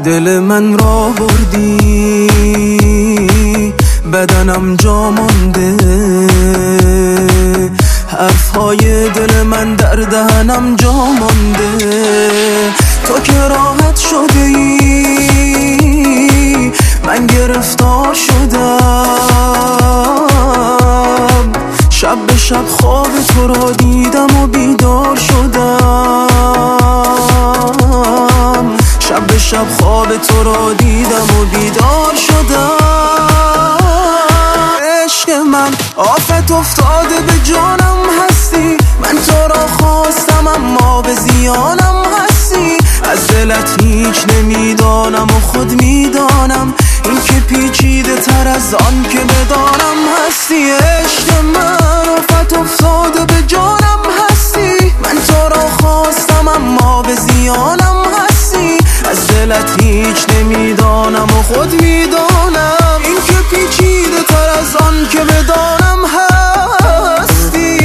دل من را بردی، بدنم جا مانده، حرفهای دل من در دهنم جا مانده. تو که راحت شده ای، من گرفتار شدم. شب به شب خواب تو را دیدم و بیدار شدم. شب به شب خواب تو را دیدم و بیدار شدم. عشق من آفت افتاده به جانم هستی، من تو را خواستم اما به زیانم هستی. از دلت هیچ نمیدانم و خود میدانم، این که پیچیده تر از آن که بدانم هستی. عشق من آفت افتاده به جانم هستی، من تو را خواستم اما به زیانم هستی. از دلت هیچ نمیدانم و خود میدانم، این که پیچیده تر از آن که بدانم هستی.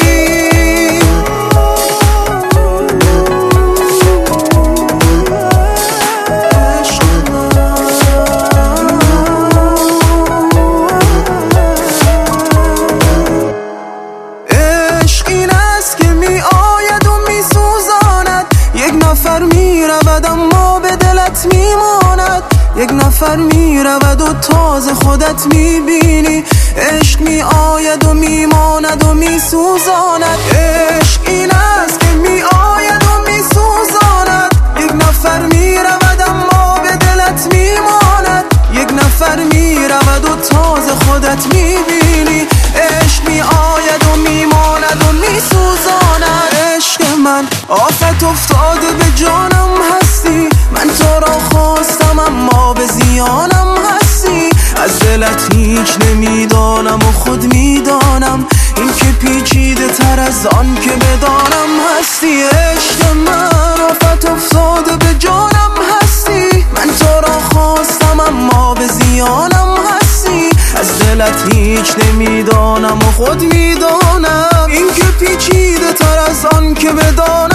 عشق این است که می آید و می سوزاند، یک نفر می رود اما به دلت می ماند. یک نفر می رود و تازه خودت می بینی. عشق می آید و می ماند و می سوزاند. عشق این است که می آید و می سوزاند، یک نفر می رود اما به دلت می ماند. یک نفر می رود و تازه خودت می بینی. عشق می آید و می ماند و می سوزاند. عشق من آفت افتاده به جانم هستی، من تو را خواستم اما به زیانم هستی. از دلت هیچ نمیدانم و خود میدانم، این که پیچیده تر از آن که بدانم هستی. عشق من آفت افتاده به جانم هستی، من تو را خواستم اما به زیانم هستی. از دلت هیچ نمیدانم و خود میدانم، این که پیچیده تر از آن که بدانم